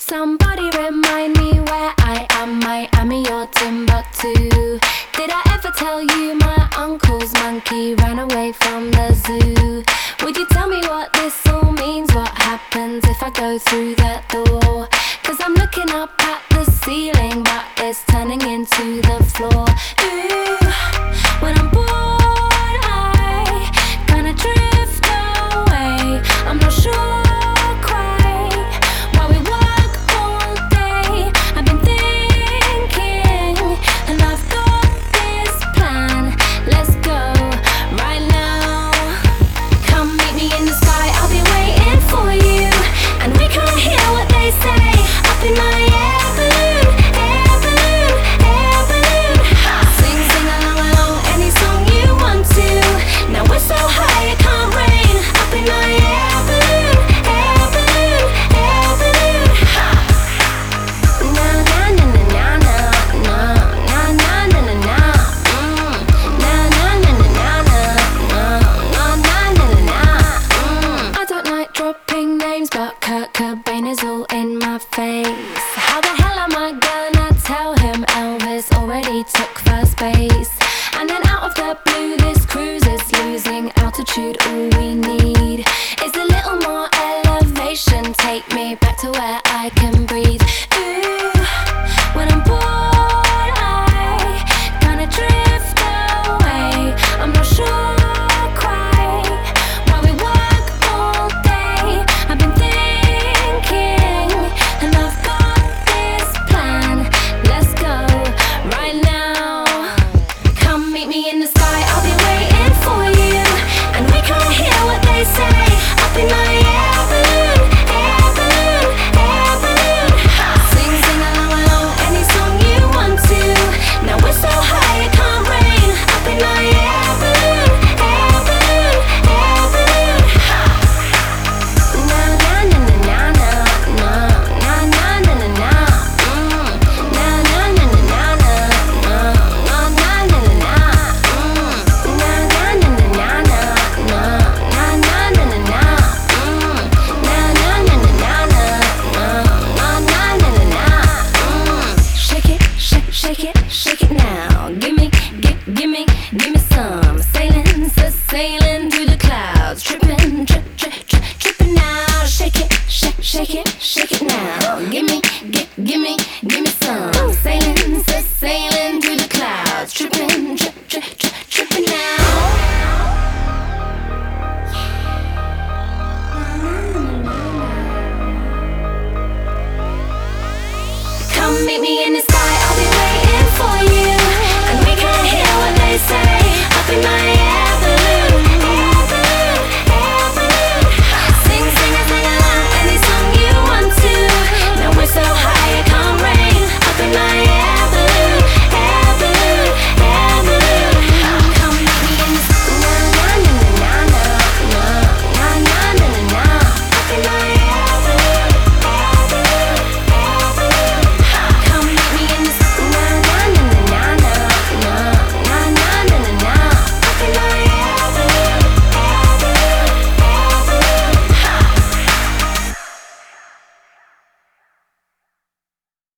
Somebody remind me where I am, Miami or Timbuktu. Did I ever tell you my uncle's monkey ran away from the zoo? Would you tell me what this all means? What happens if I go through that door? Cause I'm looking up at the ceiling, but it's turning into the floor. Ooh, when I'm bored I kinda drift away. I'm not sure Cobain is all in my face. How the hell am I gonna tell him Elvis already took first base? And then out of the blue this cruise is losing altitude. All we need is a little more elevation. Take me back to where I can breathe. Ooh, when I'm bored I kinda drift away. I'm not sure shake it now. Gimme some. Sailing through the clouds. Tripping now. Shake it now. Gimme some. Sailing through the clouds. Tripping now. Come meet me in